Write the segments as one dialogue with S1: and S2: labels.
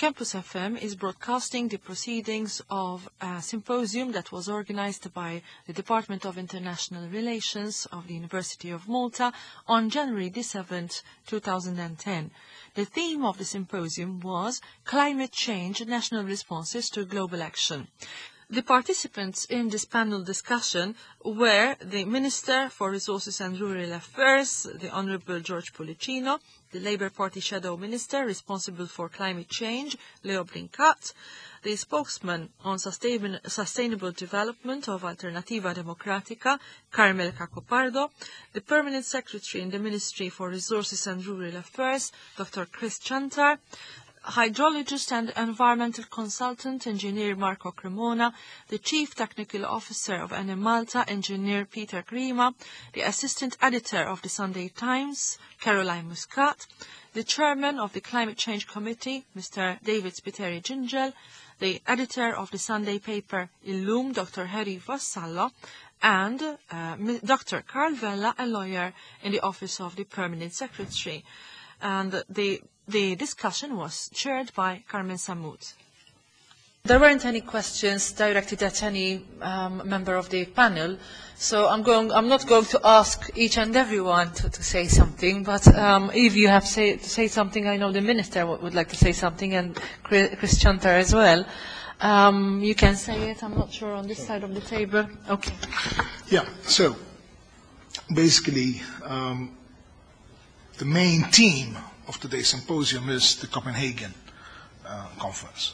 S1: Campus FM is broadcasting the proceedings of a symposium that was organized by the Department of International Relations of the University of Malta on January 7, 2010. The theme of the symposium was Climate Change, National Responses to Global Action. The participants in this panel discussion were the Minister for Resources and Rural Affairs, the Honourable George Policino, the Labour Party Shadow Minister responsible for climate change, Leo Brincat, the spokesman on sustainable development of Alternativa Democratica, Carmel Cacopardo, the Permanent Secretary in the Ministry for Resources and Rural Affairs, Dr. Chris Chantar, hydrologist and environmental consultant, Engineer Marco Cremona, the Chief Technical Officer of NM Malta, Engineer Peter Grima, the Assistant Editor of the Sunday Times, Caroline Muscat, the Chairman of the Climate Change Committee, Mr. David Spiteri Gingel, the Editor of the Sunday paper Illum, Dr. Harry Vassallo, and Dr. Carl Vella, a lawyer in the Office of the Permanent Secretary. And the discussion was chaired by Carmen Samud. There weren't any questions directed at any member of the panel, so I'm not going to ask each and everyone to say something, but if you have to say something, I know the Minister would like to say something, and Chris Chantar as well. You can say it, I'm not sure, on this side of the table. Okay.
S2: Yeah, so basically the main theme of today's symposium is the Copenhagen conference.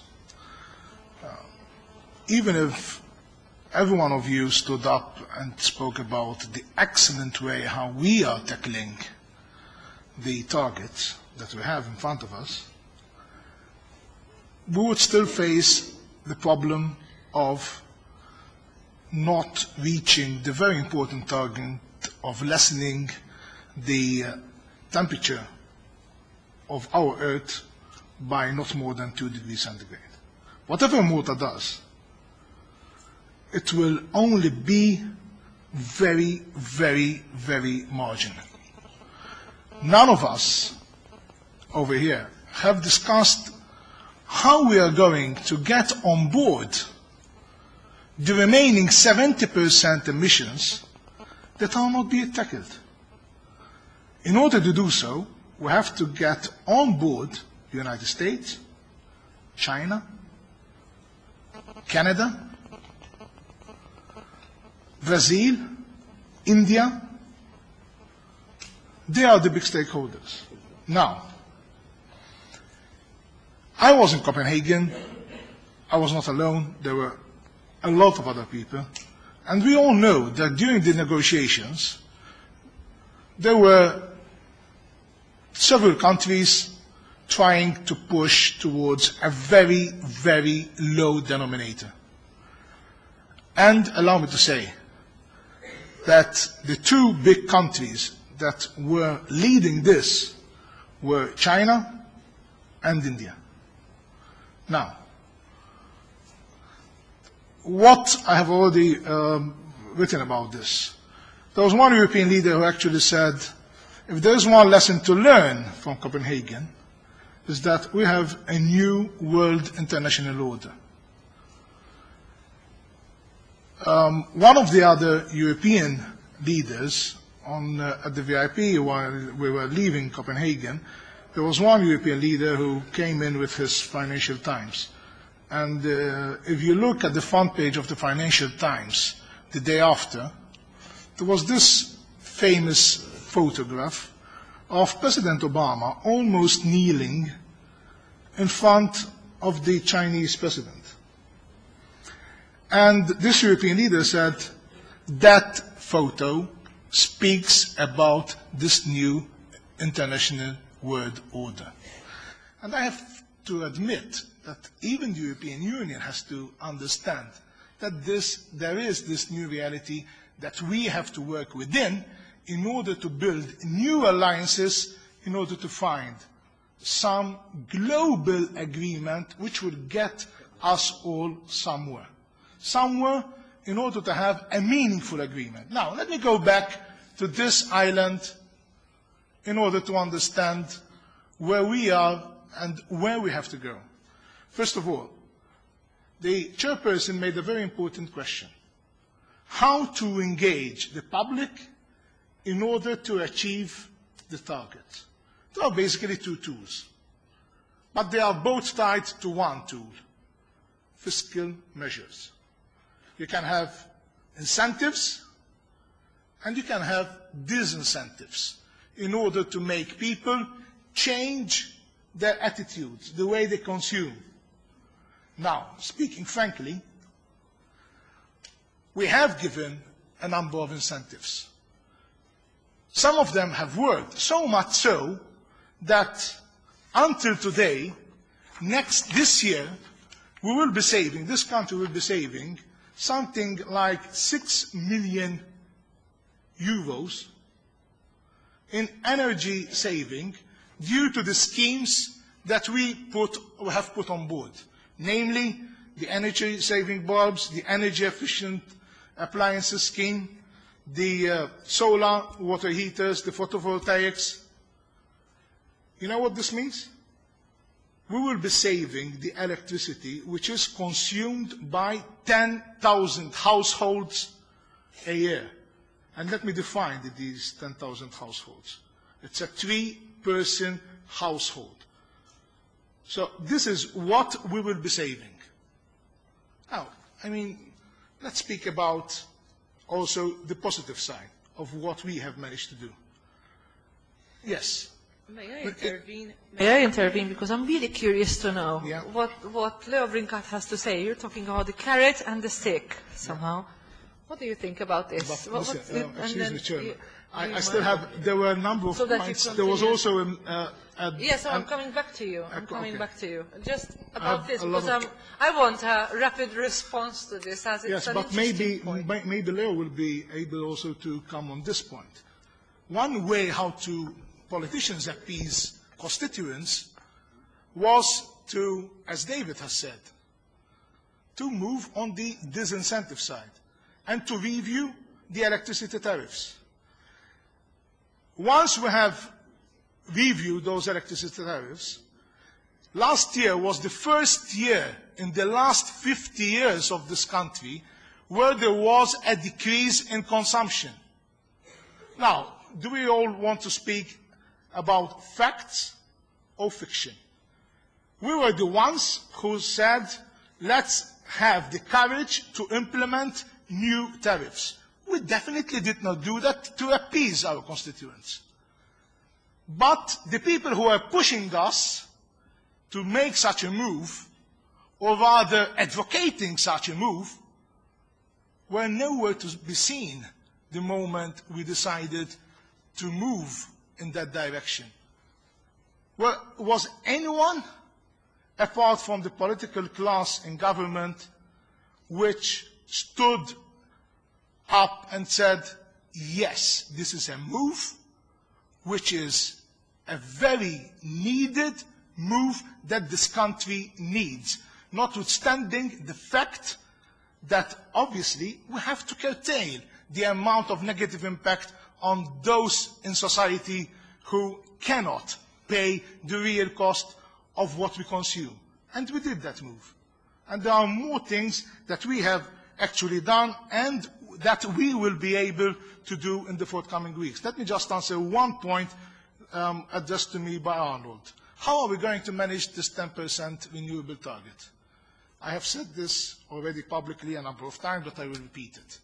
S2: Even if every one of you stood up and spoke about the excellent way how we are tackling the targets that we have in front of us, we would still face the problem of not reaching the very important target of lessening the temperature of our Earth by not more than 2 degrees centigrade. Whatever Malta does, it will only be very, very, very marginal. None of us over here have discussed how we are going to get on board the remaining 70% emissions that are not being tackled. In order to do so, we have to get on board the United States, China, Canada, Brazil, India. They are the big stakeholders. Now, I was in Copenhagen. I was not alone. There were a lot of other people. And we all know that during the negotiations, there were several countries trying to push towards a very, very low denominator. And allow me to say that the two big countries that were leading this were China and India. Now, what I have already written about this, there was one European leader who actually said, if there is one lesson to learn from Copenhagen, is that we have a new world international order. One of the other European leaders at the VIP while we were leaving Copenhagen, there was one European leader who came in with his Financial Times. And if you look at the front page of the Financial Times the day after, there was this famous photograph of President Obama almost kneeling in front of the Chinese president. And this European leader said, that photo speaks about this new international world order. And I have to admit that even the European Union has to understand that there is this new reality that we have to work within in order to build new alliances, in order to find some global agreement which will get us all somewhere. Somewhere in order to have a meaningful agreement. Now, let me go back to this island in order to understand where we are and where we have to go. First of all, the chairperson made a very important question: how to engage the public in order to achieve the target. There are basically two tools, but they are both tied to one tool: fiscal measures. You can have incentives and you can have disincentives in order to make people change their attitudes, the way they consume. Now, speaking frankly, we have given a number of incentives. Some of them have worked, so much so that until today, this year, we will be saving, this country will be saving something like 6 million euros in energy saving due to the schemes that we have put on board, namely the energy saving bulbs, the energy efficient appliances scheme, the solar water heaters, the photovoltaics. You know what this means? We will be saving the electricity which is consumed by 10,000 households a year. And let me define these 10,000 households. It's a 3-person household. So this is what we will be saving. Now, I mean, let's speak about also the positive side of what we have managed to do. Yes.
S1: May I intervene? Because I'm really curious to know what Leo Brinkhatt has to say. You're talking about the carrot and the stick somehow. Yeah. What do you think about this?
S2: But, excuse me, Chairman. I still have, there were a number of points. There was also
S1: yes, I'm coming back to you. I'm coming back to you. Just about this, because I want a rapid response to this, as it's an interesting point.
S2: Maybe Leo will be able also to come on this point. One way how politicians appease constituents was to, as David has said, to move on the disincentive side and to review the electricity tariffs. Once we have reviewed those electricity tariffs, last year was the first year in the last 50 years of this country where there was a decrease in consumption. Now, do we all want to speak about facts or fiction? We were the ones who said, let's have the courage to implement new tariffs. We definitely did not do that to appease our constituents. But the people who are pushing us to make such a move, or rather advocating such a move, were nowhere to be seen the moment we decided to move in that direction. Well, was anyone, apart from the political class in government, which stood up and said, yes, this is a move which is a very needed move that this country needs, notwithstanding the fact that obviously we have to curtail the amount of negative impact on those in society who cannot pay the real cost of what we consume. And we did that move. And there are more things that we have actually done and that we will be able to do in the forthcoming weeks. Let me just answer one point addressed to me by Arnold. How are we going to manage this 10% renewable target? I have said this already publicly a number of times, but I will repeat it.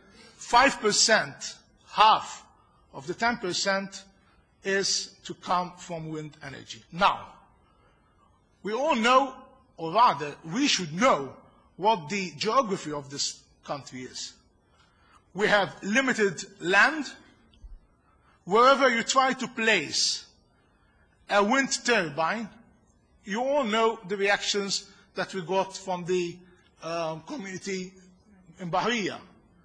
S2: 5%, half of the 10%, is to come from wind energy. Now, we all know, or rather, we should know what the geography of this country is. We have limited land. Wherever you try to place a wind turbine, you all know the reactions that we got from the community in Bahia.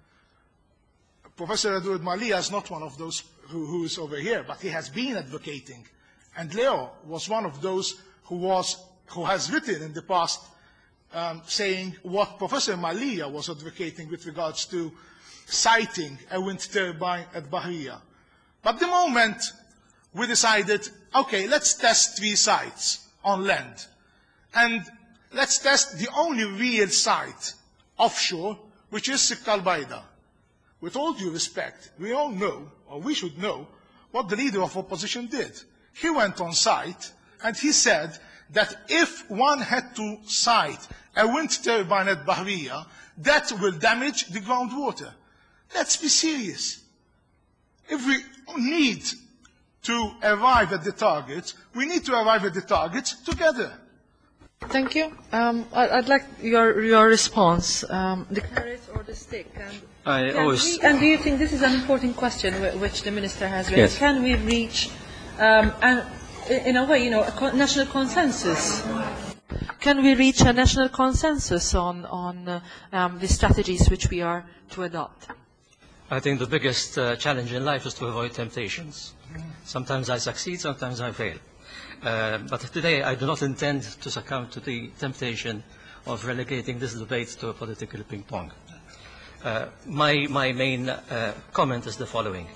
S2: Professor Edward Malia is not one of those who is over here, but he has been advocating. And Leo was one of those who has written in the past saying what Professor Malia was advocating with regards to siting a wind turbine at Bahia. But the moment we decided, okay, let's test 3 sites on land, and let's test the only real site offshore, which is Sikka al-Bayda. With all due respect, we all know, or we should know, what the leader of opposition did. He went on site and he said that if one had to site a wind turbine at Bahriya, that will damage the groundwater. Let's be serious. If we need to arrive at the targets, we need to arrive at the targets together.
S1: Thank you. I'd like your response. The carrot or the stick? And do you think this is an important question which the Minister has raised?
S3: Yes.
S1: Can we reach, in a way, a national consensus? Can we reach a national consensus on the strategies which we are to adopt?
S3: I think the biggest challenge in life is to avoid temptations. Sometimes I succeed, sometimes I fail. But today I do not intend to succumb to the temptation of relegating this debate to a political ping-pong. My main comment is the following.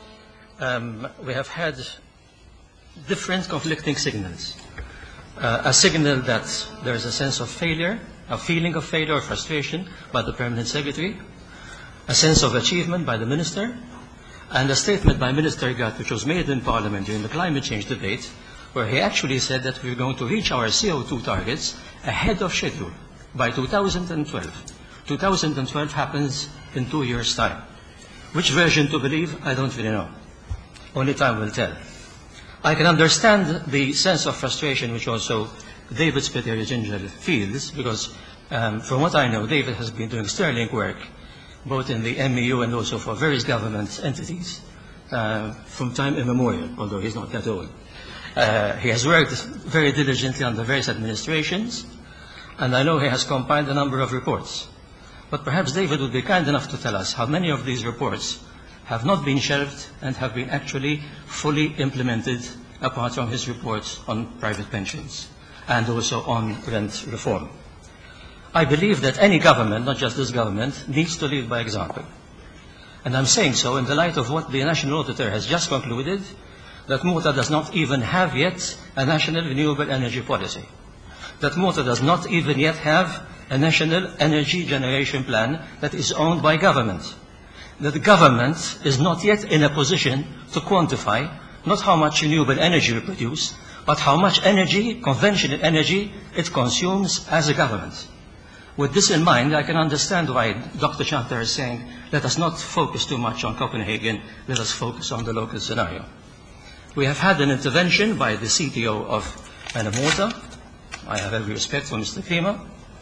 S3: We have had different conflicting signals. A signal that there is a sense of failure, a feeling of failure or frustration by the Permanent Secretary, a sense of achievement by the Minister, and a statement by Minister Gatt which was made in Parliament during the climate change debate, where he actually said that we're going to reach our CO2 targets ahead of schedule by 2012. 2012 happens in 2 years' time. Which version to believe, I don't really know. Only time will tell. I can understand the sense of frustration which also David Spiteri-Ginger feels, because from what I know, David has been doing sterling work, both in the MEU and also for various government entities, from time immemorial, although he's not that old. He has worked very diligently under various administrations, and I know he has compiled a number of reports. But perhaps David would be kind enough to tell us how many of these reports have not been shelved and have been actually fully implemented, apart from his reports on private pensions and also on rent reform. I believe that any government, not just this government, needs to lead by example. And I'm saying so in the light of what the National Auditor has just concluded, that Malta does not even have yet a national renewable energy policy. That Malta does not even yet have a national energy generation plan that is owned by government. That the government is not yet in a position to quantify not how much renewable energy we produce, but how much energy, conventional energy, it consumes as a government. With this in mind, I can understand why Dr. Chantar is saying, let us not focus too much on Copenhagen, let us focus on the local scenario. We have had an intervention by the CTO of Malta. I have every respect for Mr. Grima.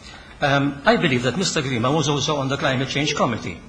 S3: I believe that Mr. Grima was also on the Climate Change Committee.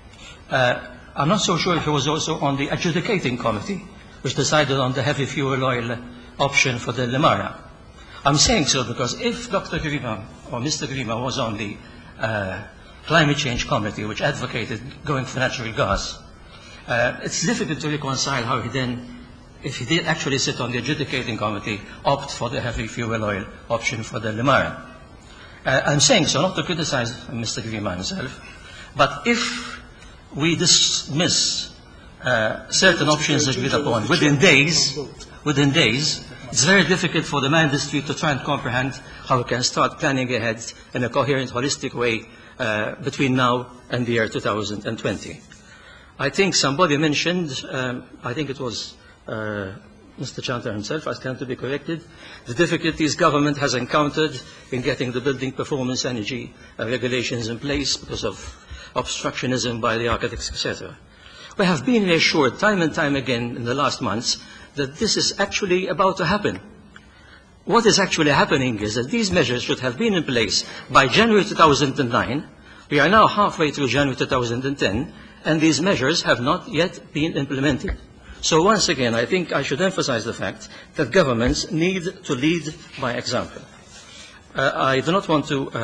S3: I'm not so sure if he was also on the adjudicating committee, which decided on the heavy fuel oil option for the Limara. I'm saying so because if Dr. Grima or Mr. Grima was on the Climate Change Committee, which advocated going for natural gas, it's difficult to reconcile how he then, if he did actually sit on the adjudicating committee, opt for the heavy fuel oil option for the Limara. I'm saying so not to criticize Mr. Grima himself, but if we dismiss certain options agreed upon within days, it's very difficult for the industry to try and comprehend how we can start planning ahead in a coherent, holistic way between now and the year 2020. I think somebody mentioned, I think it was Mr. Chantar himself, I stand to be corrected, the difficulties government has encountered in getting the building performance energy regulations in place because of obstructionism by the architects, etc. We have been reassured time and time again in the last months that this is actually about to happen. What is actually happening is that these measures should have been in place by January 2009. We are now halfway through January 2010, and these measures have not yet been implemented. So once again, I think I should emphasize the fact that governments need to lead by example. I do not want to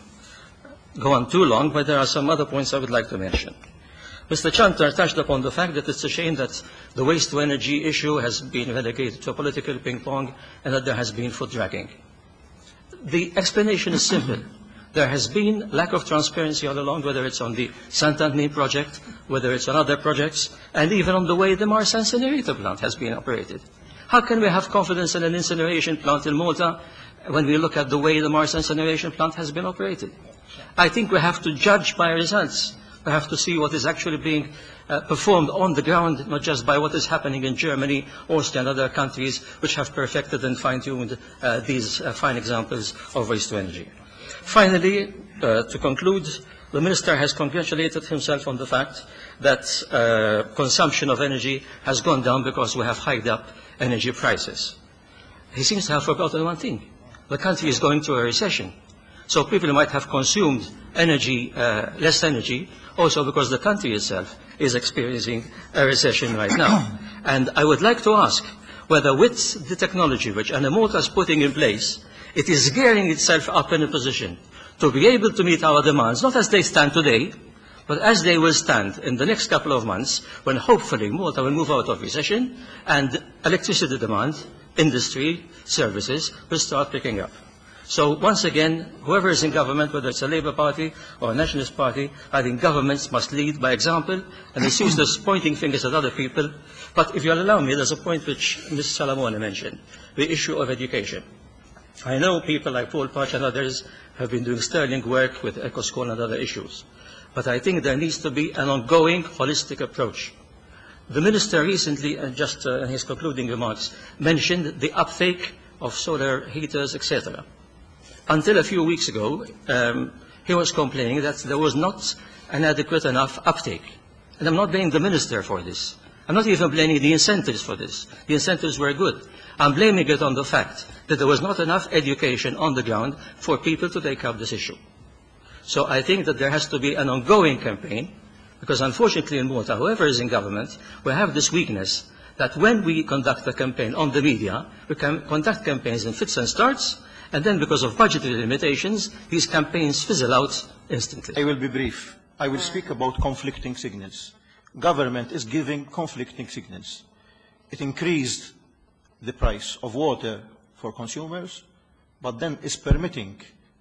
S3: go on too long, but there are some other points I would like to mention. Mr. Chantar touched upon the fact that it's a shame that the waste-to-energy issue has been relegated to a political ping-pong and that there has been foot dragging. The explanation is simple. There has been lack of transparency all along, whether it's on the Santander project, whether it's on other projects, and even on the way the Marsa incinerator plant has been operated. How can we have confidence in an incineration plant in Malta when we look at the way the Mars incineration plant has been operated? I think we have to judge by results. We have to see what is actually being performed on the ground, not just by what is happening in Germany, Austria and other countries which have perfected and fine-tuned these fine examples of waste to energy. Finally, to conclude, the Minister has congratulated himself on the fact that consumption of energy has gone down because we have hiked up energy prices. He seems to have forgotten one thing. The country is going through a recession. So people might have consumed energy, less energy, also because the country itself is experiencing a recession right now. And I would like to ask whether with the technology which Malta is putting in place, it is gearing itself up in a position to be able to meet our demands, not as they stand today, but as they will stand in the next couple of months, when hopefully Malta will move out of recession and electricity demand, industry, services will start picking up. So once again, whoever is in government, whether it's a Labour Party or a Nationalist Party, I think governments must lead by example, and it's useless pointing fingers at other people. But if you'll allow me, there's a point which Ms. Salamone mentioned, the issue of education. I know people like Paul Patch and others have been doing sterling work with EcoSchool and other issues. But I think there needs to be an ongoing, holistic approach. The Minister recently, just in his concluding remarks, mentioned the uptake of solar heaters, etc. Until a few weeks ago, he was complaining that there was not an adequate enough uptake. And I'm not blaming the Minister for this. I'm not even blaming the incentives for this. The incentives were good. I'm blaming it on the fact that there was not enough education on the ground for people to take up this issue. So I think that there has to be an ongoing campaign, because unfortunately in Malta, whoever is in government, we have this weakness that when we conduct a campaign on the media, we can conduct campaigns in fits and starts, and then because of budgetary limitations, these campaigns fizzle out instantly.
S4: I will be brief. I will speak about conflicting signals. Government is giving conflicting signals. It increased the price of water for consumers, but then is permitting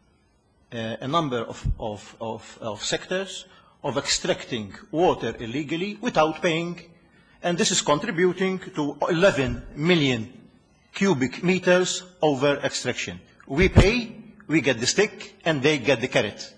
S4: a number of sectors of extracting water illegally without paying, and this is contributing to 11 million cubic meters over extraction. We pay, we get the stick, and they get the carrot.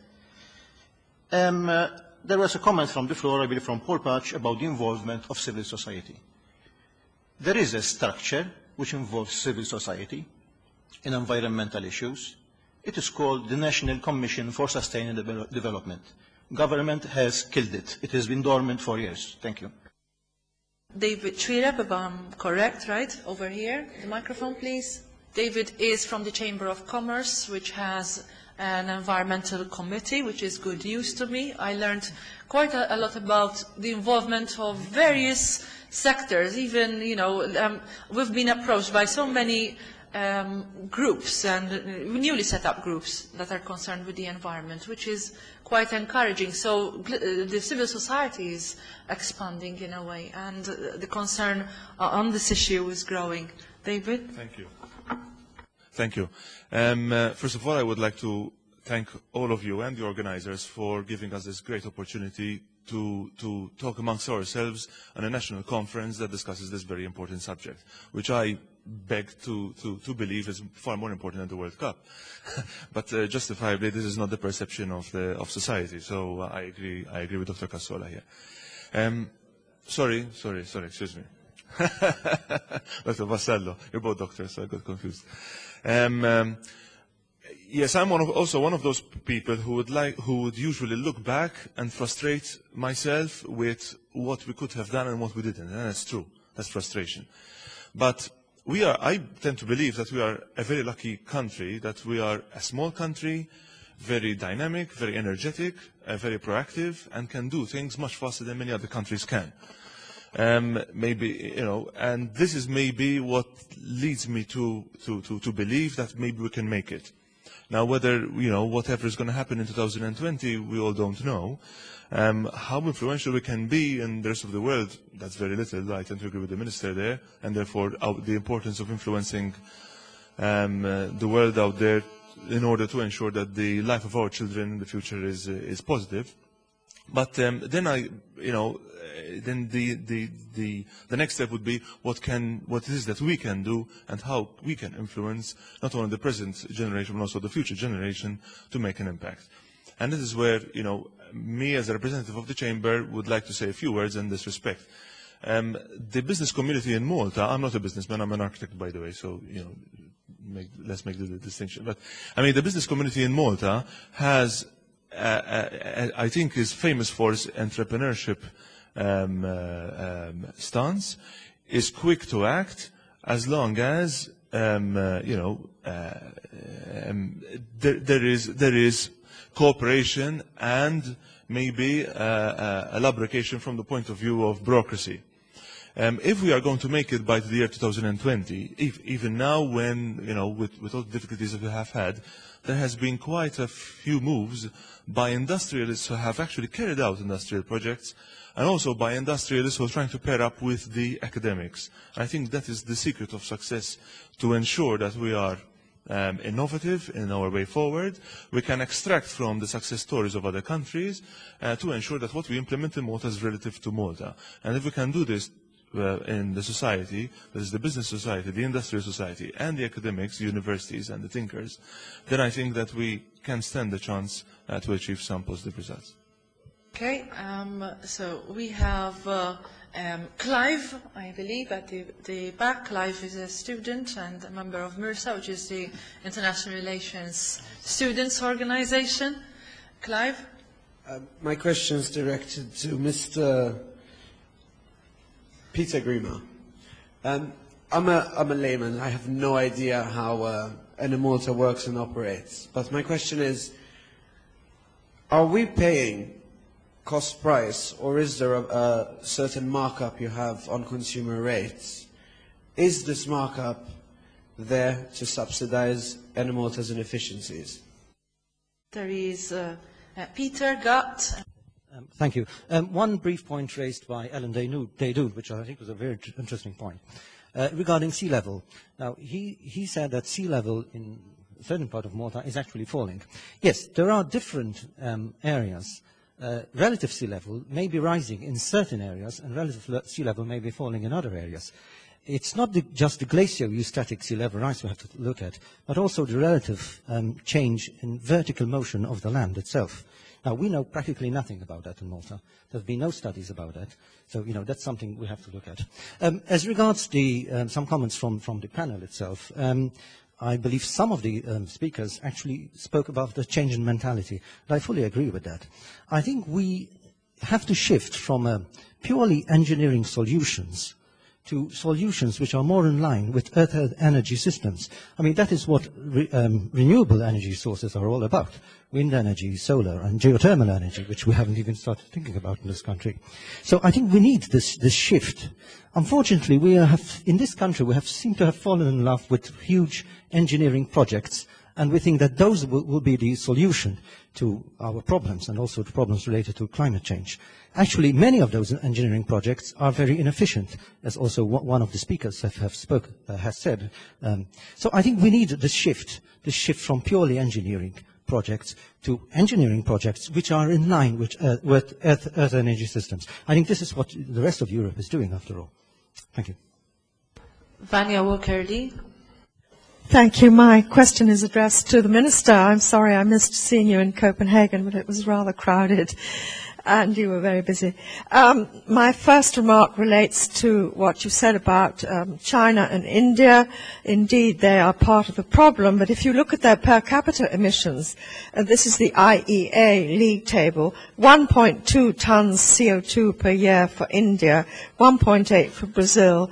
S4: There was a comment from the floor, I believe from Paul Patch, about the involvement of civil society. There is a structure which involves civil society in environmental issues. It is called the National Commission for Sustainable Development. Government has killed it. It has been dormant for years. Thank you.
S1: David Chirep, if I'm correct, right? Over here. The microphone, please. David is from the Chamber of Commerce, which has an environmental committee, which is good news to me. I learned quite a lot about the involvement of various sectors. Even, we've been approached by so many groups and newly set up groups that are concerned with the environment, which is quite encouraging. So the civil society is expanding in a way, and the concern on this issue is growing. David?
S5: Thank you. Thank you. First of all, I would like to thank all of you and the organizers for giving us this great opportunity to talk amongst ourselves on a national conference that discusses this very important subject, which I beg to believe is far more important than the World Cup. But justifiably, this is not the perception of society. So I agree with Dr. Cassola here. Sorry, excuse me. Dr. Vassallo, you're both doctors, so I got confused. Yes, I'm also one of those people who would usually look back and frustrate myself with what we could have done and what we didn't. And that's true. That's frustration. But I tend to believe that we are a very lucky country, that we are a small country, very dynamic, very energetic, very proactive, and can do things much faster than many other countries can. Maybe, and this is maybe what leads me to believe that maybe we can make it. Now, whether, whatever is going to happen in 2020, we all don't know. How influential we can be in the rest of the world, that's very little. I tend to agree with the Minister there, and therefore the importance of influencing the world out there in order to ensure that the life of our children in the future is positive. But then then the next step would be what it is that we can do and how we can influence not only the present generation but also the future generation to make an impact. And this is where me as a representative of the Chamber would like to say a few words in this respect. The business community in Malta, I'm not a businessman, I'm an architect by the way, so let's make the distinction. But I mean, the business community in Malta has, I think, is famous for its entrepreneurship stance, is quick to act as long as there is cooperation and maybe elaboration from the point of view of bureaucracy. If we are going to make it by the year 2020, even now when, with all the difficulties that we have had, there has been quite a few moves by industrialists who have actually carried out industrial projects, and also by industrialists who are trying to pair up with the academics. I think that is the secret of success, to ensure that we are innovative in our way forward. We can extract from the success stories of other countries to ensure that what we implement in Malta is relative to Malta. And if we can do this in the society, that is the business society, the industrial society, and the academics, the universities, and the thinkers, then I think that we can stand a chance to achieve some positive results.
S1: Okay, so we have Clive, I believe, at the back. Clive is a student and a member of MIRSA, which is the International Relations Students Organization. Clive?
S6: My question is directed to Mr. Peter Grima. I'm a layman. I have no idea how Enemalta works and operates. But my question is, are we paying cost price, or is there a certain markup you have on consumer rates? Is this markup there to subsidize Enemalta's inefficiencies?
S1: There is Peter Gutt.
S7: Thank you. One brief point raised by Alan Daydoun, which I think was a very interesting point, regarding sea level. Now, he said that sea level in a certain part of Malta is actually falling. Yes, there are different areas. Relative sea level may be rising in certain areas, and relative sea level may be falling in other areas. It's not just the glaciostatic sea level rise we have to look at, but also the relative change in vertical motion of the land itself. Now, we know practically nothing about that in Malta. There's been no studies about that. So, that's something we have to look at. As regards some comments from the panel itself, I believe some of the speakers actually spoke about the change in mentality. And I fully agree with that. I think we have to shift from purely engineering solutions to solutions which are more in line with Earth energy systems. I mean, that is what renewable energy sources are all about. Wind energy, solar, and geothermal energy, which we haven't even started thinking about in this country. So I think we need this shift. Unfortunately, in this country, we seem to have fallen in love with huge engineering projects, and we think that those will be the solution to our problems and also to problems related to climate change. Actually, many of those engineering projects are very inefficient, as also one of the speakers has said. So I think we need the shift from purely engineering projects to engineering projects which are in line with Earth energy systems. I think this is what the rest of Europe is doing, after all. Thank you.
S1: Vanya Walker-Lee.
S8: Thank you. My question is addressed to the Minister. I'm sorry I missed seeing you in Copenhagen, but it was rather crowded and you were very busy. My first remark relates to what you said about China and India. Indeed, they are part of the problem, but if you look at their per capita emissions, this is the IEA league table, 1.2 tons CO2 per year for India, 1.8 for Brazil,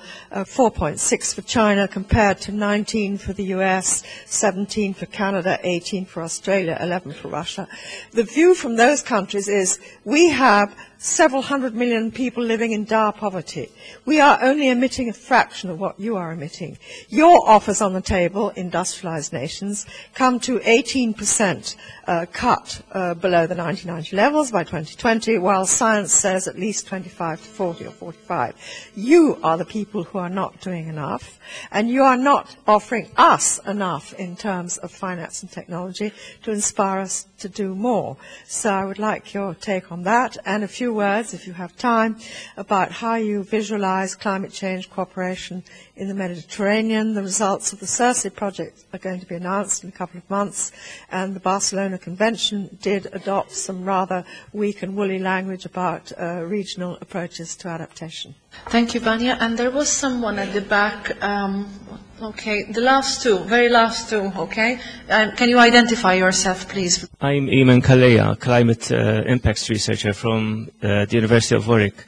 S8: 4.6 for China, compared to 19 for the US, 17 for Canada, 18 for Australia, 11 for Russia. The view from those countries is we have several hundred million people living in dire poverty. We are only emitting a fraction of what you are emitting. Your offers on the table, industrialized nations, come to 18% cut below the 1990 levels by 2020, while science says at least 25 to 40 or 45. You are the people who are not doing enough, and you are not offering us enough in terms of finance and technology to inspire us to do more. So I would like your take on that, and a few words, if you have time, about how you visualize climate change cooperation in the Mediterranean. The results of the CERSE project are going to be announced in a couple of months, and the Barcelona Convention did adopt some rather weak and woolly language about regional approaches to adaptation.
S1: Thank you, Vanya. And there was someone at the back. Okay, the last two, very last two, okay? Can you identify yourself, please?
S9: I'm Eamon Kalea, climate impacts researcher from the University of Warwick.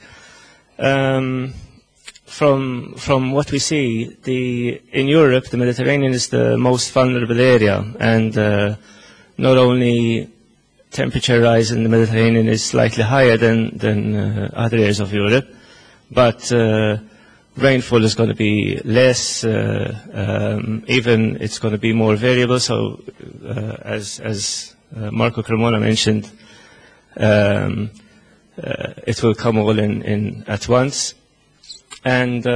S9: From what we see, in Europe, the Mediterranean is the most vulnerable area, and not only temperature rise in the Mediterranean is slightly higher than other areas of Europe, but rainfall is going to be less, even it's going to be more variable. So as Marco Cremona mentioned, it will come all in at once. And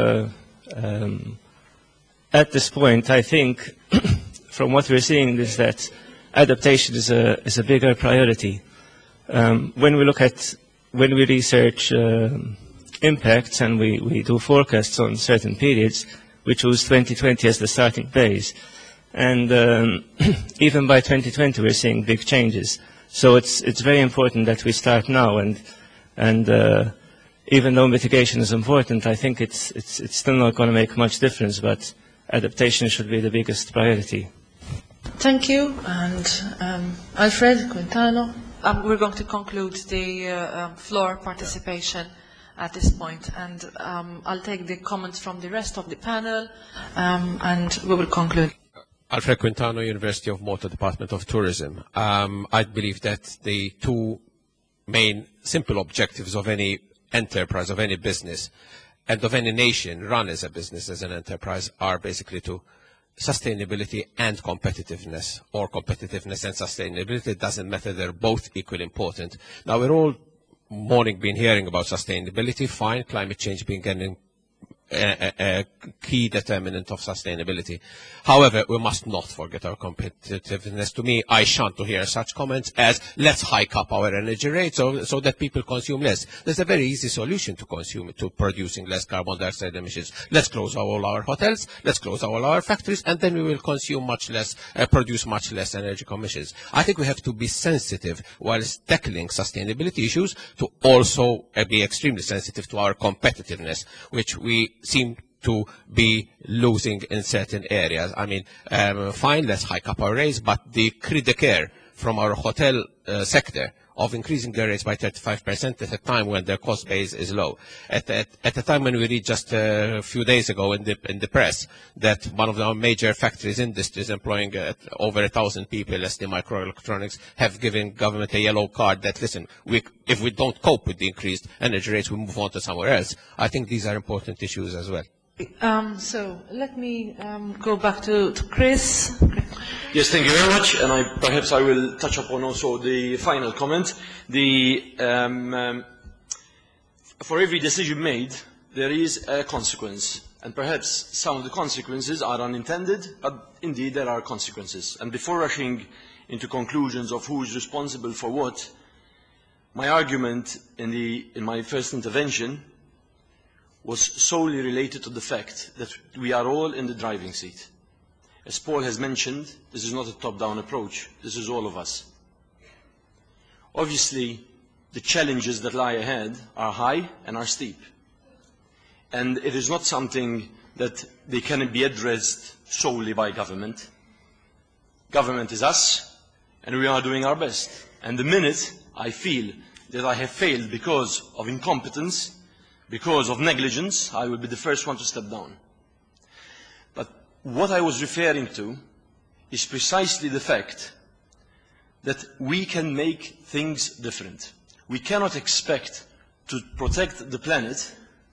S9: at this point, I think from what we're seeing is that adaptation is a bigger priority. When we research impacts and we do forecasts on certain periods, we choose 2020 as the starting base. And even by 2020, we're seeing big changes. So it's very important that we start now. And even though mitigation is important, I think it's still not going to make much difference, but adaptation should be the biggest priority.
S1: Thank you. And Alfred Quintano. We're going to conclude the floor participation at this point, and I'll take the comments from the rest of the panel, and we will conclude.
S10: Alfred Quintano, University of Malta, Department of Tourism. I believe that the two main simple objectives of any enterprise, of any business, and of any nation run as a business, as an enterprise, are basically to sustainability and competitiveness, or competitiveness and sustainability. It doesn't matter, they're both equally important. Now, we're all morning been hearing about sustainability, fine, climate change being a key determinant of sustainability. However, we must not forget our competitiveness. To me, I shun to hear such comments as, let's hike up our energy rates so that people consume less. There's a very easy solution to producing less carbon dioxide emissions. Let's close all our hotels, let's close all our factories, and then we will consume much less, produce much less energy emissions. I think we have to be sensitive whilst tackling sustainability issues to also be extremely sensitive to our competitiveness, which we seem to be losing in certain areas. I mean, fine, let's hike up our rates, but the cri de care from our hotel sector of increasing their rates by 35% at a time when their cost base is low. At a time when we read just a few days ago in the press that one of our major factories industries employing over 1,000 people, as the microelectronics, have given government a yellow card that, listen, if we don't cope with the increased energy rates, we move on to somewhere else. I think these are important issues as well.
S1: So let me go back to Chris.
S11: Yes, thank you very much. And perhaps I will touch upon also the final comment. For every decision made, there is a consequence. And perhaps some of the consequences are unintended, but indeed there are consequences. And before rushing into conclusions of who is responsible for what, my argument in my first intervention was solely related to the fact that we are all in the driving seat. As Paul has mentioned, this is not a top-down approach. This is all of us. Obviously, the challenges that lie ahead are high and are steep. And it is not something that they can be addressed solely by government. Government is us, and we are doing our best. And the minute I feel that I have failed because of incompetence, because of negligence, I will be the first one to step down. But what I was referring to is precisely the fact that we can make things different. We cannot expect to protect the planet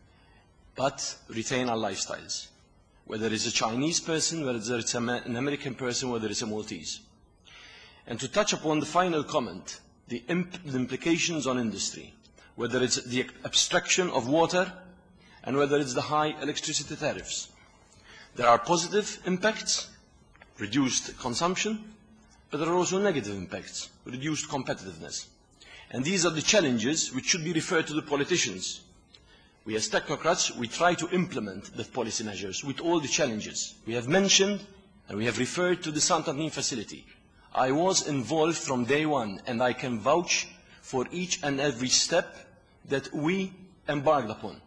S11: but retain our lifestyles, whether it's a Chinese person, whether it's an American person, whether it's a Maltese. And to touch upon the final comment, the implications on industry, whether it's the abstraction of water and whether it's the high electricity tariffs. There are positive impacts, reduced consumption, but there are also negative impacts, reduced competitiveness. And these are the challenges which should be referred to the politicians. We as technocrats, we try to implement the policy measures with all the challenges. We have mentioned and we have referred to the Santander facility. I was involved from day one, and I can vouch for each and every step that we embarked upon.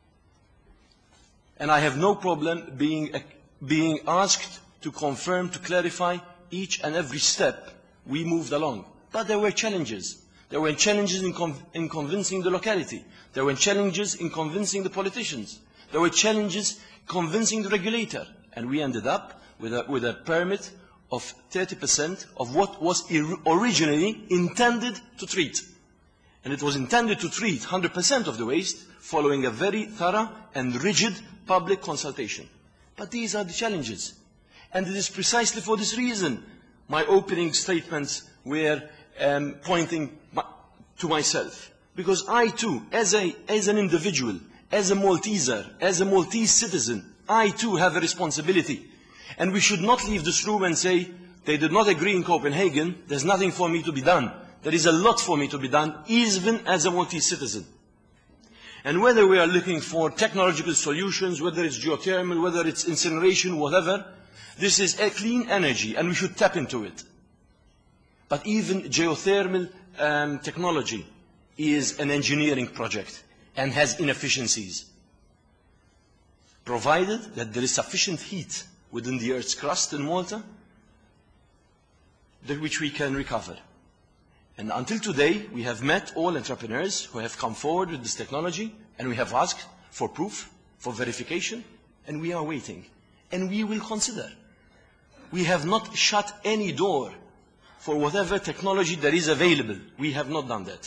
S11: And I have no problem being asked to confirm, to clarify each and every step we moved along. But there were challenges. There were challenges in convincing the locality. There were challenges in convincing the politicians. There were challenges convincing the regulator. And we ended up with a permit of 30% of what was originally intended to treat. And it was intended to treat 100% of the waste following a very thorough and rigid public consultation. But these are the challenges. And it is precisely for this reason my opening statements were pointing to myself. Because I too, as an individual, as a Malteser, as a Maltese citizen, I too have a responsibility. And we should not leave this room and say, they did not agree in Copenhagen, there's nothing for me to be done. There is a lot for me to be done, even as a Maltese citizen. And whether we are looking for technological solutions, whether it's geothermal, whether it's incineration, whatever, this is a clean energy and we should tap into it. But even geothermal technology is an engineering project and has inefficiencies. Provided that there is sufficient heat within the Earth's crust in Malta, which we can recover. And until today, we have met all entrepreneurs who have come forward with this technology, and we have asked for proof, for verification, and we are waiting. And we will consider. We have not shut any door for whatever technology that is available. We have not done that.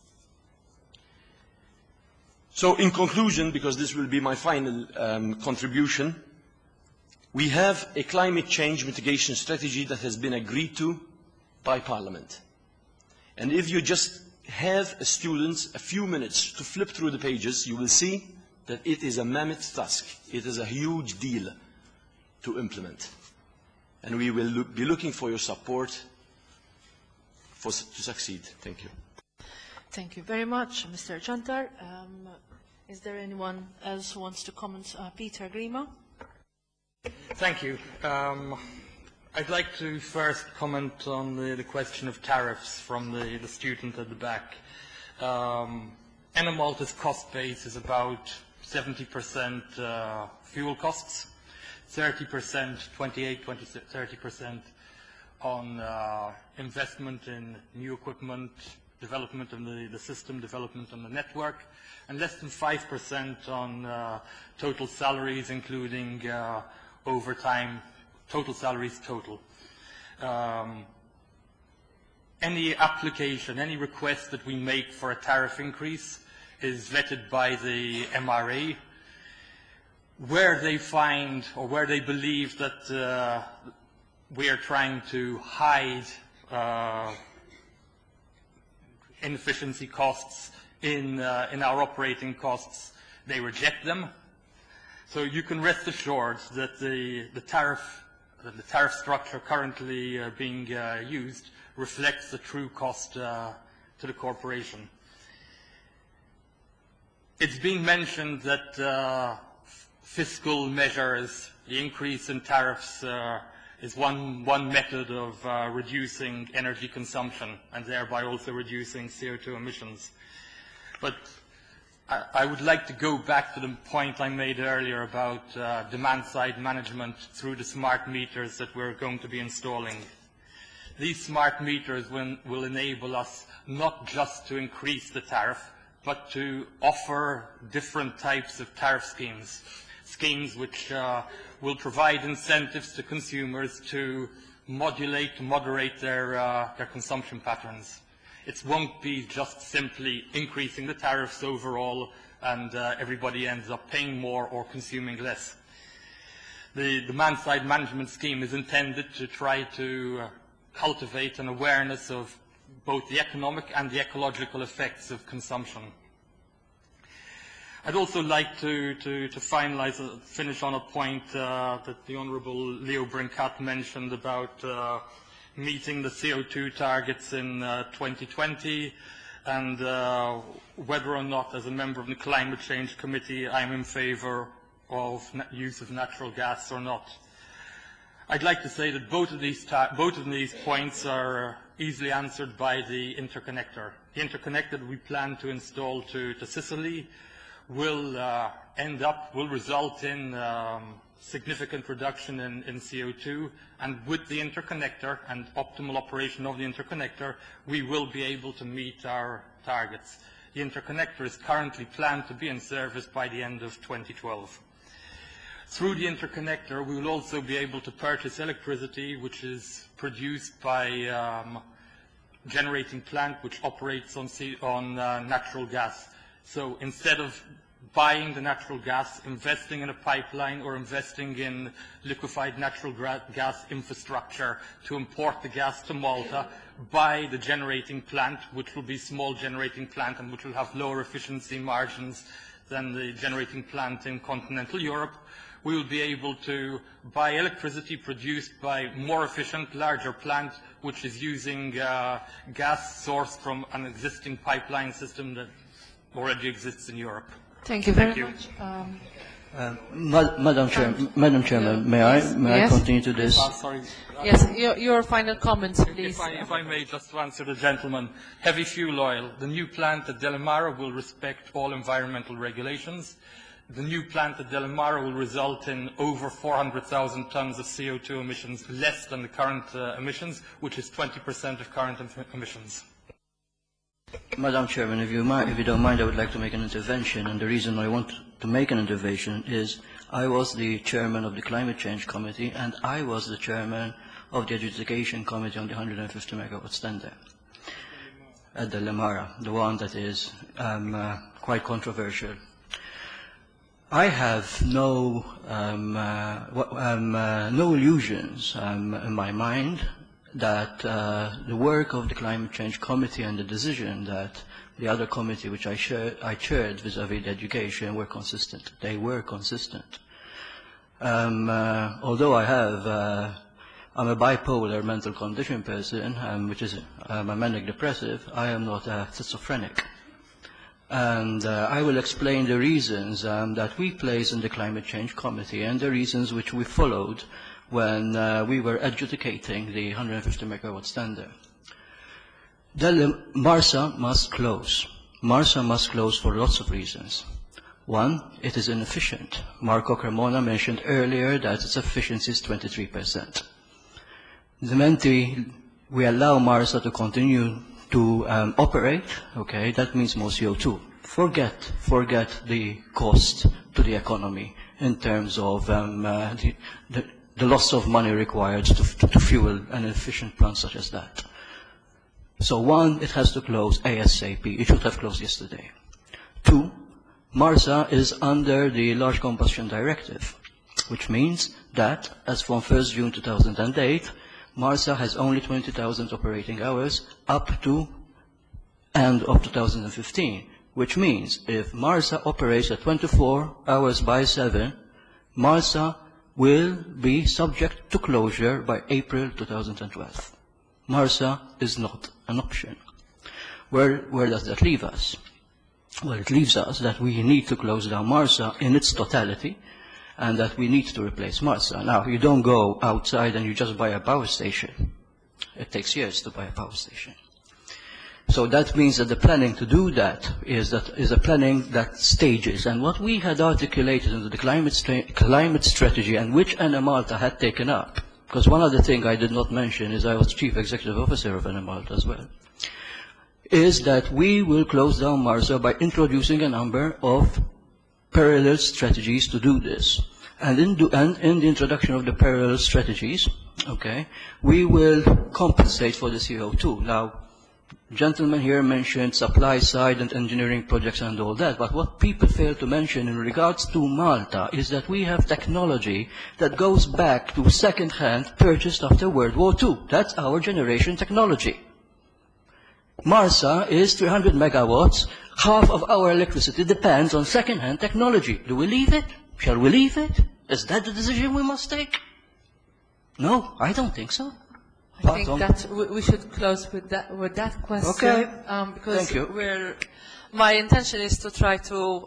S11: So in conclusion, because this will be my final contribution, we have a climate change mitigation strategy that has been agreed to by Parliament. And if you just have as students a few minutes to flip through the pages, you will see that it is a mammoth task. It is a huge deal to implement. And we will be looking for your support to succeed. Thank you.
S1: Thank you very much, Mr. Jantar. Is there anyone else who wants to comment? Peter Grima.
S12: Thank you. I'd like to first comment on the question of tariffs from the student at the back. Malta's cost base is about 70% fuel costs, 30%, 30% on investment in new equipment, development of the system, development on the network, and less than 5% on total salaries, including overtime, total salaries total. Any application, any request that we make for a tariff increase is vetted by the MRA. Where they find or where they believe that we are trying to hide inefficiency costs in our operating costs, they reject them. So you can rest assured that the tariff structure currently being used reflects the true cost to the corporation. It's being mentioned that fiscal measures, the increase in tariffs, is one method of reducing energy consumption and thereby also reducing CO2 emissions. But I would like to go back to the point I made earlier about demand-side management through the smart meters that we're going to be installing. These smart meters will enable us not just to increase the tariff, but to offer different types of tariff schemes. Schemes which will provide incentives to consumers to moderate their consumption patterns. It won't be just simply increasing the tariffs overall and everybody ends up paying more or consuming less. The demand-side management scheme is intended to try to cultivate an awareness of both the economic and the ecological effects of consumption. I'd also like to finish on a point that the Honourable Leo Brincat mentioned about meeting the CO2 targets in 2020 and whether or not, as a member of the Climate Change Committee, I'm in favour of use of natural gas or not. I'd like to say that both of these points are easily answered by the interconnector. The interconnector that we plan to install to Sicily will result in significant reduction in CO2, and with the interconnector and optimal operation of the interconnector, we will be able to meet our targets. The interconnector is currently planned to be in service by the end of 2012. Through the interconnector, we will also be able to purchase electricity which is produced by generating plant which operates on natural gas. So instead of buying the natural gas, investing in a pipeline or investing in liquefied natural gas infrastructure to import the gas to Malta, buy the generating plant, which will be a small generating plant and which will have lower efficiency margins than the generating plant in continental Europe, we will be able to buy electricity produced by more efficient, larger plant, which is using gas sourced from an existing pipeline system that already exists in Europe.
S1: Thank you very much.
S13: Madam Chairman, may I continue to this?
S12: Sorry.
S1: Yes, your final comments, please.
S12: If I may, just to answer the gentleman. Heavy fuel oil. The new plant at Delamara will respect all environmental regulations. The new plant at Delamara will result in over 400,000 tons of CO2 emissions, less than the current emissions, which is 20% of current emissions.
S13: Madam Chairman, if you don't mind, I would like to make an intervention. And the reason I want to make an intervention is I was the chairman of the Climate Change Committee, and I was the chairman of the Adjudication Committee on the 150 megawatt tender at Delamara, the one that is quite controversial. I have no illusions in my mind that the work of the Climate Change Committee and the decision that the other committee which I chaired vis-à-vis the education were consistent. They were consistent. Although I'm a bipolar mental condition person, which is I'm a manic depressive, I am not a schizophrenic. And I will explain the reasons that we place in the Climate Change Committee and the reasons which we followed when we were adjudicating the 150 megawatt standard. Marsa must close. Marsa must close for lots of reasons. One, it is inefficient. Marco Cremona mentioned earlier that its efficiency is 23%. The mentee, we allow Marsa to continue to operate, okay, that means more CO2. Forget the cost to the economy in terms of the loss of money required to fuel an efficient plant such as that. So one, it has to close ASAP. It should have closed yesterday. Two, Marsa is under the Large Combustion Directive, which means that as from 1st June 2008, Marsa has only 20,000 operating hours up to end of 2015, which means if Marsa operates at 24 hours by 7, Marsa will be subject to closure by April 2012. Marsa is not an option. Where does that leave us? Well, it leaves us that we need to close down Marsa in its totality, and that we need to replace Marsa. Now, you don't go outside and you just buy a power station. It takes years to buy a power station. So that means that the planning to do that is a planning that stages. And what we had articulated into the climate strategy, and which Enemalta had taken up, because one other thing I did not mention is I was Chief Executive Officer of Enemalta as well, is that we will close down Marsa by introducing a number of parallel strategies to do this. And in the introduction of the parallel strategies, okay, we will compensate for the CO2. Now, gentleman here mentioned supply side and engineering projects and all that, but what people fail to mention in regards to Malta is that we have technology that goes back to second-hand purchased after World War II. That's our generation technology. Marsa is 300 megawatts. Half of our electricity depends on second-hand technology. Do we leave it? Shall we leave it? Is that the decision we must take? No, I don't think so.
S1: I think that we should close with that question.
S13: Okay.
S1: Because
S13: Thank you.
S1: my intention is to try to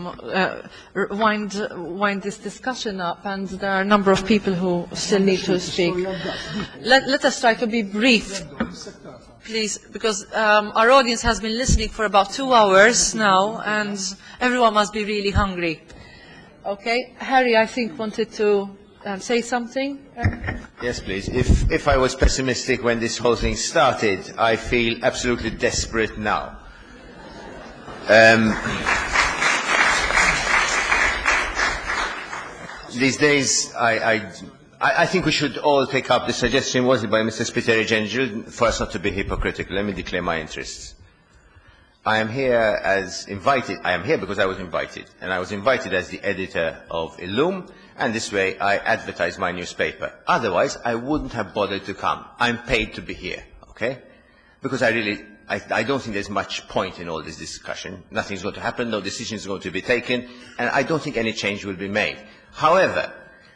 S1: wind this discussion up, and there are a number of people who still need to speak. Let us try to be brief, please, because our audience has been listening for about 2 hours now, and everyone must be really hungry. Okay, Harry, I think wanted to say something.
S14: Yes, please. If I was pessimistic when this whole thing started, I feel absolutely desperate now. These days, I think we should all take up the suggestion, was it by Mr. Spiteri Gengil, for us not to be hypocritical. Let me declare my interests. I am here as invited. I am here because I was invited, and I was invited as the editor of Illum, and this way I advertise my newspaper. Otherwise, I wouldn't have bothered to come. I'm paid to be here, okay? Because I don't think there's much point in all this discussion. Nothing's going to happen, no decision is going to be taken, and I don't think any change will be made. However,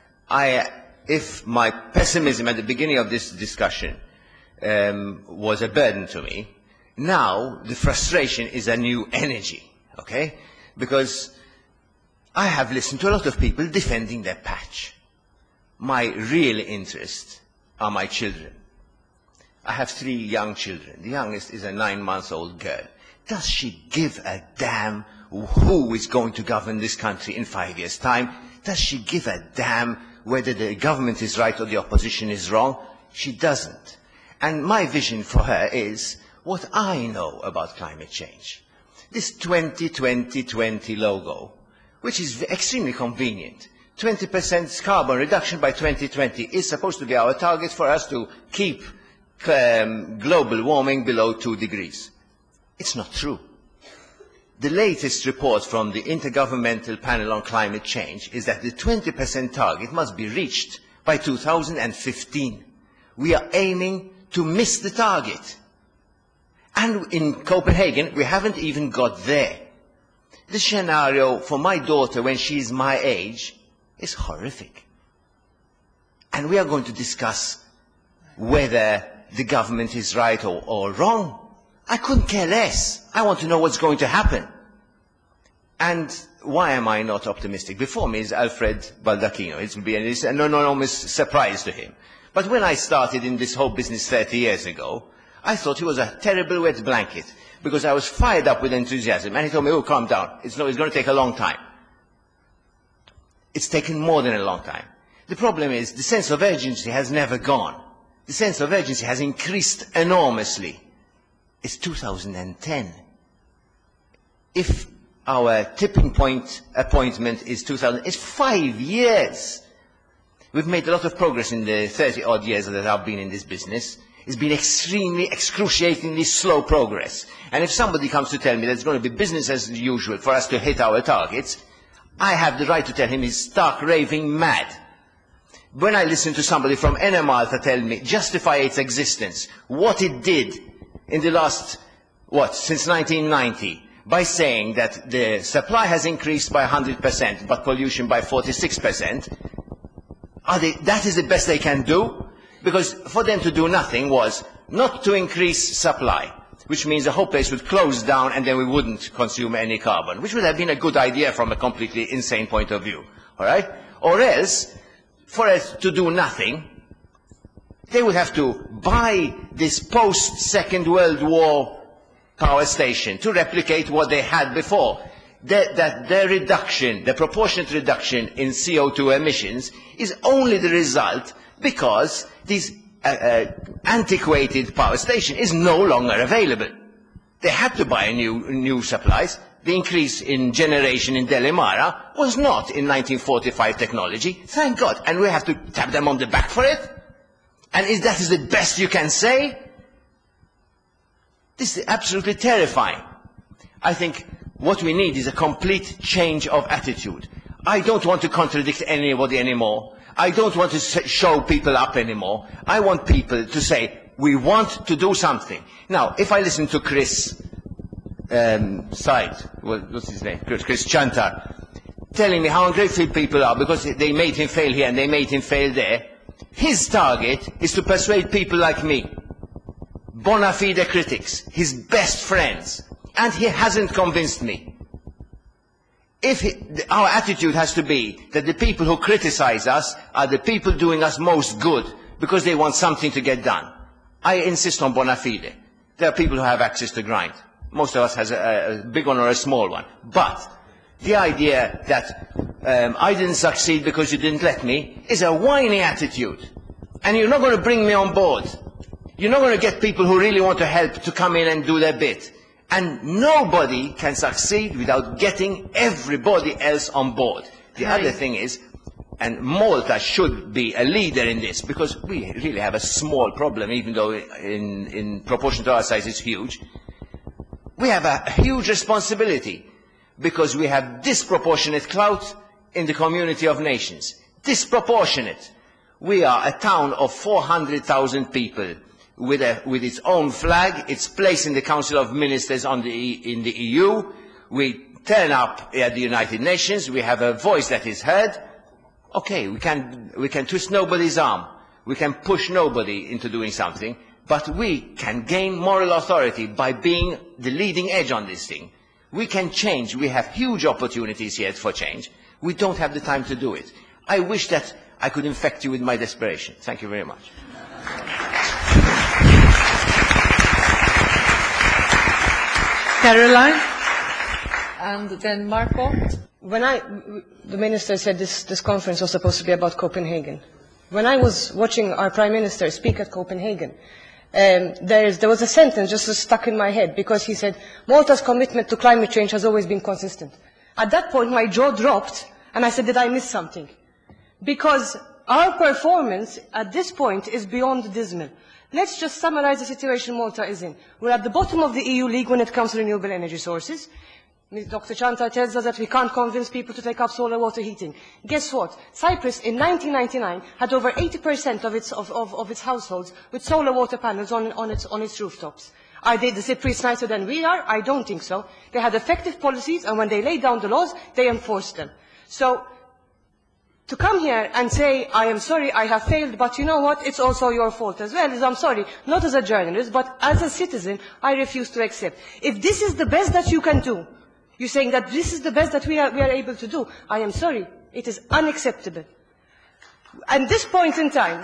S14: if my pessimism at the beginning of this discussion was a burden to me, now the frustration is a new energy, okay? Because I have listened to a lot of people defending their patch. My real interest are my children. I have 3 young children. The youngest is a 9-month-old girl. Does she give a damn who is going to govern this country in 5 years' time? Does she give a damn whether the government is right or the opposition is wrong? She doesn't. And my vision for her is what I know about climate change. This 20-20-20 logo, which is extremely convenient. 20% carbon reduction by 2020 is supposed to be our target for us to keep global warming below 2 degrees. It's not true. The latest report from the Intergovernmental Panel on Climate Change is that the 20% target must be reached by 2015. We are aiming to miss the target. And in Copenhagen, we haven't even got there. The scenario for my daughter when she is my age is horrific. And we are going to discuss whether the government is right or wrong. I couldn't care less. I want to know what's going to happen. And why am I not optimistic? Before me is Alfred Baldacchino. It will be an enormous surprise to him. But when I started in this whole business 30 years ago, I thought he was a terrible wet blanket, because I was fired up with enthusiasm. And he told me, oh, calm down. It's going to take a long time. It's taken more than a long time. The problem is the sense of urgency has never gone. The sense of urgency has increased enormously. It's 2010. If our tipping point appointment is 2000, it's 5 years. We've made a lot of progress in the 30-odd years that I've been in this business. It's been extremely, excruciatingly slow progress. And if somebody comes to tell me that it's going to be business as usual for us to hit our targets, I have the right to tell him he's stark raving mad. When I listen to somebody from Enel Malta tell me, justify its existence, what it did in the last, since 1990, by saying that the supply has increased by 100%, but pollution by 46%, that is the best they can do? Because for them to do nothing was not to increase supply, which means the whole place would close down and then we wouldn't consume any carbon, which would have been a good idea from a completely insane point of view. All right? Or else, for us to do nothing, they would have to buy this post-Second World War power station to replicate what they had before. That their reduction, the proportionate reduction in CO2 emissions, is only the result because this antiquated power station is no longer available. They had to buy new supplies. The increase in generation in Delimara was not in 1945 technology, thank God, and we have to tap them on the back for it? And that is the best you can say? This is absolutely terrifying. I think what we need is a complete change of attitude. I don't want to contradict anybody anymore. I don't want to show people up anymore. I want people to say, we want to do something. Now, if I listen to Chris what's his name? Chris Chantar, telling me how ungrateful people are because they made him fail here and they made him fail there. His target is to persuade people like me, bona fide critics, his best friends, and he hasn't convinced me. Our attitude has to be that the people who criticize us are the people doing us most good because they want something to get done. I insist on bona fide. There are people who have access to grind. Most of us has a big one or a small one. But the idea that I didn't succeed because you didn't let me is a whiny attitude. And you're not going to bring me on board. You're not going to get people who really want to help to come in and do their bit. And nobody can succeed without getting everybody else on board. The other thing is, and Malta should be a leader in this, because we really have a small problem, even though in proportion to our size it's huge. We have a huge responsibility, because we have disproportionate clout in the community of nations. Disproportionate. We are a town of 400,000 people, with its own flag, its place in the Council of Ministers in the EU. We turn up at the United Nations. We have a voice that is heard. Okay, we can twist nobody's arm. We can push nobody into doing something. But we can gain moral authority by being the leading edge on this thing. We can change. We have huge opportunities here for change. We don't have the time to do it. I wish that I could infect you with my desperation. Thank you very much.
S15: Caroline, and then Marco.
S16: When the minister said this conference was supposed to be about Copenhagen. When I was watching our Prime Minister speak at Copenhagen, there was a sentence just stuck in my head because he said, Malta's commitment to climate change has always been consistent. At that point, my jaw dropped, and I said, did I miss something? Because our performance at this point is beyond dismal. Let's just summarize the situation Malta is in. We're at the bottom of the EU league when it comes to renewable energy sources. Dr. Chantar tells us that we can't convince people to take up solar water heating. Guess what? Cyprus in 1999 had over 80% of its households with solar water panels on its rooftops. Are they the Cypriots nicer than we are? I don't think so. They had effective policies, and when they laid down the laws, they enforced them. So, to come here and say, I am sorry, I have failed, but you know what, it's also your fault as well, is I'm sorry, not as a journalist, but as a citizen, I refuse to accept. If this is the best that you can do, you're saying that this is the best that we are able to do, I am sorry, it is unacceptable. At this point in time,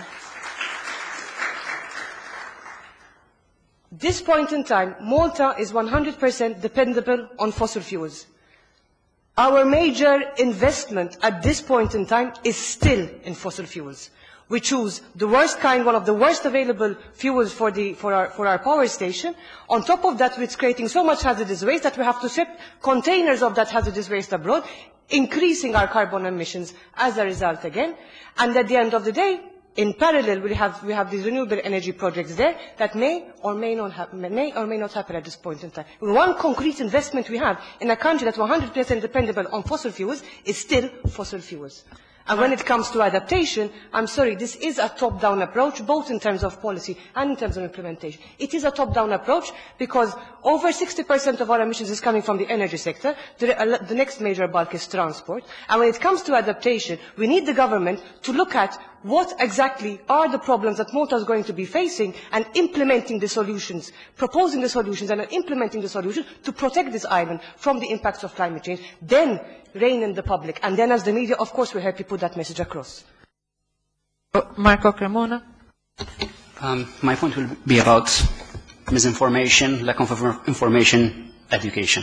S16: Malta is 100% dependable on fossil fuels. Our major investment at this point in time is still in fossil fuels. We choose the worst kind, one of the worst available fuels for our power station. On top of that, it's creating so much hazardous waste that we have to ship containers of that hazardous waste abroad, increasing our carbon emissions as a result again. And at the end of the day, in parallel, we have these renewable energy projects there that may or may not happen at this point in time. One concrete investment we have in a country that's 100% dependable on fossil fuels is still fossil fuels. And when it comes to adaptation, I'm sorry, this is a top-down approach, both in terms of policy and in terms of implementation. It is a top-down approach because over 60% of our emissions is coming from the energy sector. The next major bulk is transport. And when it comes to adaptation, we need the government to look at what exactly are the problems that Malta is going to be facing and implementing the solutions, proposing the solutions and implementing the solutions to protect this island from the impacts of climate change. Then rein in the public. And then as the media, of course, will help you put that message across.
S15: Marco Cremona.
S17: My point will be about misinformation, lack of information, education.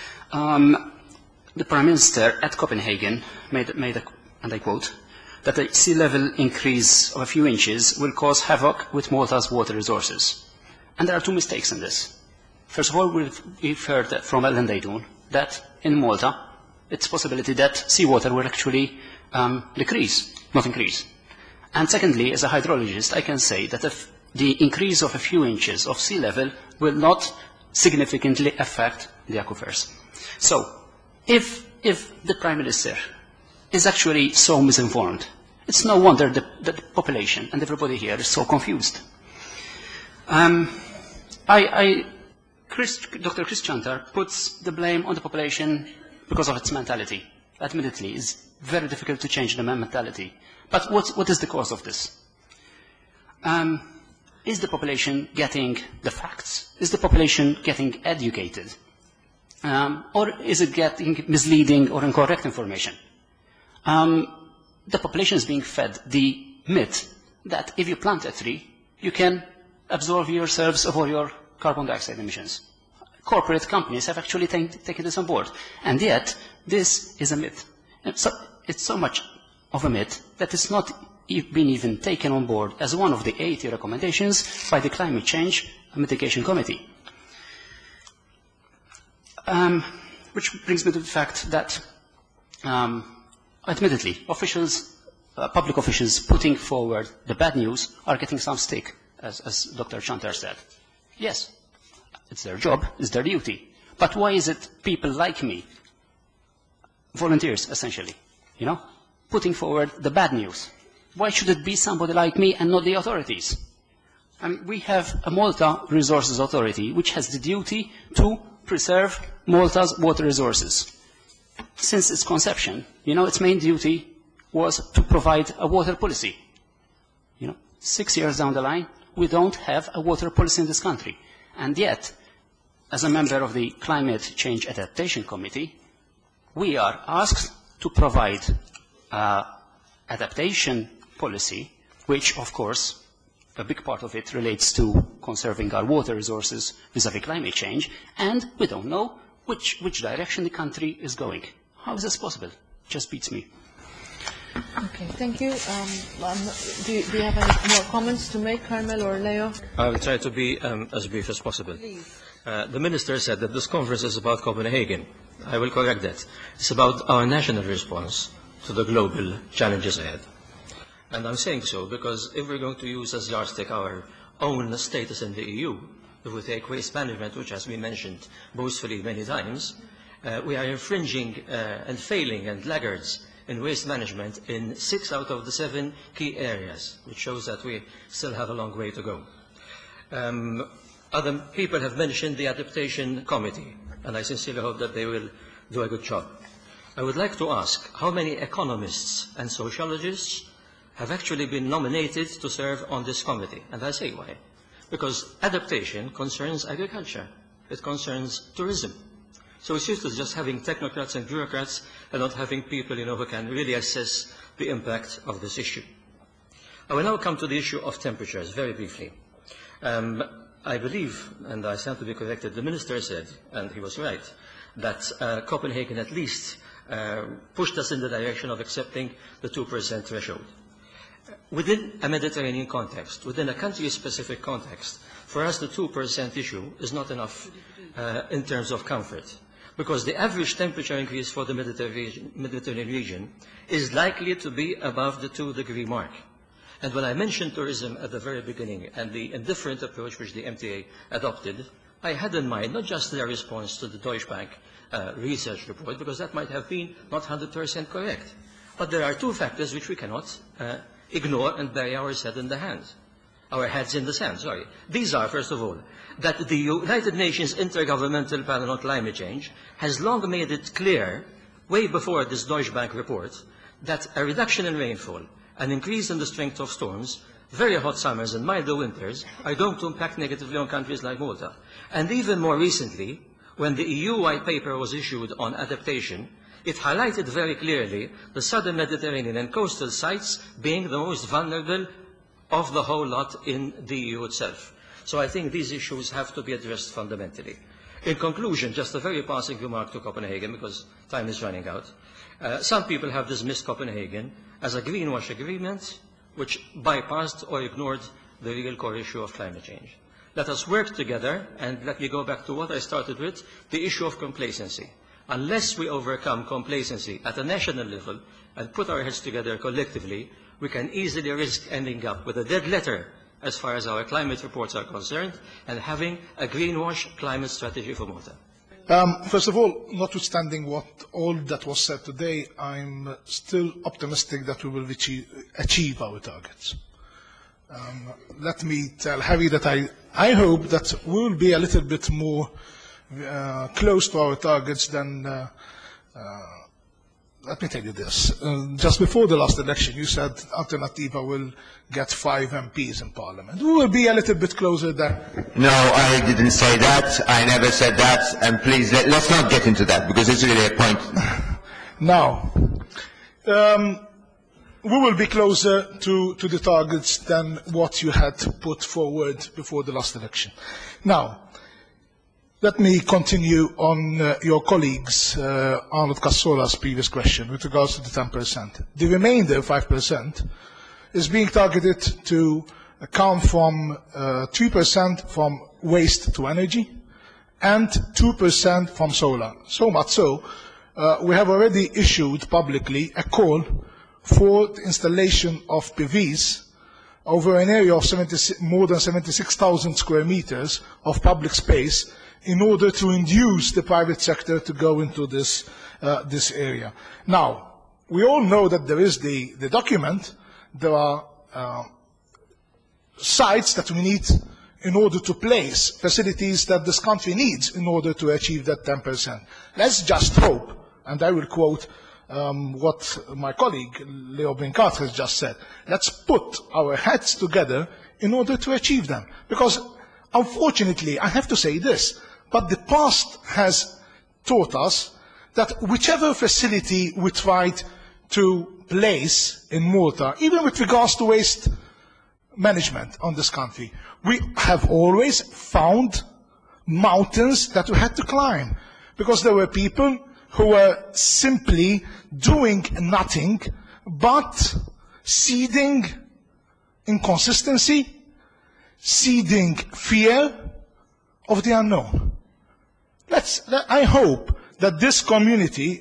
S17: The Prime Minister at Copenhagen made and I quote, that a sea level increase of a few inches will cause havoc with Malta's water resources. And there are two mistakes in this. First of all, we've heard from Ellen Dayton that in Malta, it's a possibility that seawater will actually decrease, not increase. And secondly, as a hydrologist, I can say that if the increase of a few inches of sea level will not significantly affect the aquifers. So, if the Prime Minister is actually so misinformed, it's no wonder that the population and everybody here is so confused. Dr. Chris Chantar puts the blame on the population because of its mentality. Admittedly, it's very difficult to change the mentality. But what is the cause of this? Is the population getting the facts? Is the population getting educated? Or is it getting misleading or incorrect information? The population is being fed the myth that if you plant a tree, you can absorb yourselves of all your carbon dioxide emissions. Corporate companies have actually taken this on board. And yet, this is a myth. So, it's so much of a myth that it's not been even taken on board as one of the 80 recommendations by the Climate Change Mitigation Committee. Which brings me to the fact that, admittedly, public officials putting forward the bad news are getting some stick, as Dr. Chantar said. Yes, it's their job, it's their duty. But why is it people like me, volunteers essentially, putting forward the bad news? Why should it be somebody like me and not the authorities? I mean, we have a Malta Resources Authority which has the duty to preserve Malta's water resources. Since its conception, its main duty was to provide a water policy. 6 years down the line, we don't have a water policy in this country. And yet, as a member of the Climate Change Adaptation Committee, we are asked to provide adaptation policy, which, of course, a big part of it relates to conserving our water resources vis-à-vis climate change, and we don't know which direction the country is going. How is this possible? Just beats me.
S15: Okay, thank you. Do you have any more comments to make, Carmel or Leo?
S3: I will try to be as brief as possible. The Minister said that this conference is about Copenhagen. I will correct that. It's about our national response to the global challenges ahead. And I'm saying so because if we're going to use as yardstick our own status in the EU, if we take waste management, which has been mentioned boastfully many times, we are infringing and failing and laggards in waste management in 6 out of the 7 key areas, which shows that we still have a long way to go. Other people have mentioned the Adaptation Committee, and I sincerely hope that they will do a good job. I would like to ask how many economists and sociologists have actually been nominated to serve on this committee. And I say why. Because adaptation concerns agriculture. It concerns tourism. So it's useless just having technocrats and bureaucrats and not having people, who can really assess the impact of this issue. I will now come to the issue of temperatures, very briefly. I believe, and I stand to be corrected, the Minister said, and he was right, that Copenhagen at least pushed us in the direction of accepting the 2% threshold. Within a Mediterranean context, within a country-specific context, for us the 2% issue is not enough in terms of comfort, because the average temperature increase for the Mediterranean region is likely to be above the 2-degree mark. And when I mentioned tourism at the very beginning and the indifferent approach which the MTA adopted, I had in mind not just their response to the Deutsche Bank research report, because that might have been not 100% correct. But there are 2 factors which we cannot ignore and bury our heads in the sand. These are, first of all, that the United Nations Intergovernmental Panel on Climate Change has long made it clear, way before this Deutsche Bank report, that a reduction in rainfall, an increase in the strength of storms, very hot summers and milder winters are going to impact negatively on countries like Malta. And even more recently, when the EU white paper was issued on adaptation, it highlighted very clearly the southern Mediterranean and coastal sites being the most vulnerable of the whole lot in the EU itself. So I think these issues have to be addressed fundamentally. In conclusion, just a very passing remark to Copenhagen, because time is running out. Some people have dismissed Copenhagen as a greenwash agreement which bypassed or ignored the real core issue of climate change. Let us work together, and let me go back to what I started with, the issue of complacency. Unless we overcome complacency at a national level and put our heads together collectively, we can easily risk ending up with a dead letter as far as our climate reports are concerned, and having a greenwash climate strategy for Malta?
S2: First of all, notwithstanding all that was said today, I'm still optimistic that we will achieve our targets. Let me tell Harry that I hope that we will be a little bit more close to our targets than, let me tell you this. Just before the last election, you said Alternativa will get 5 MPs in Parliament. We will be a little bit closer there.
S14: No, I didn't say that. I never said that. And please, let's not get into that, because it's really a point.
S2: Now, we will be closer to the targets than what you had put forward before the last election. Now, let me continue on your colleague's, Arnold Cassola's previous question with regards to the 10%. The remainder, 5%, is being targeted to come from 3% from waste to energy and 2% from solar. So much so, we have already issued publicly a call for the installation of PVs over an area of more than 76,000 square meters of public space in order to induce the private sector to go into this area. Now, we all know that there is the document. There are sites that we need in order to place facilities that this country needs in order to achieve that 10%. Let's just hope, and I will quote what my colleague Leo Brinkat has just said, let's put our heads together in order to achieve them. Because unfortunately, I have to say this, but the past has taught us that whichever facility we tried to place in Malta, even with regards to waste management on this country, we have always found mountains that we had to climb, because there were people who were simply doing nothing but seeding inconsistency, seeding fear of the unknown. I hope that this community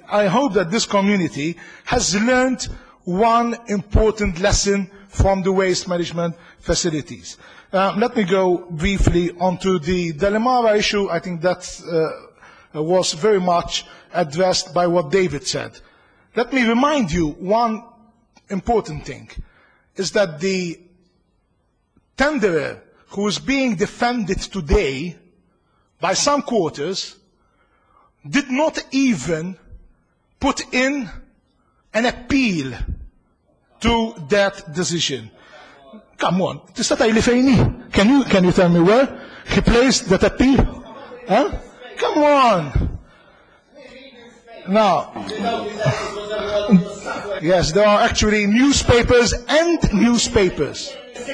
S2: has learned one important lesson from the waste management facilities. Let me go briefly onto the Delamara issue. I think that was very much addressed by what David said. Let me remind you one important thing, is that the tenderer who is being defended today by some quarters did not even put in an appeal to that decision. Come on, can you tell me where he placed that appeal? Huh? Come on. Now, yes, there are actually newspapers and newspapers.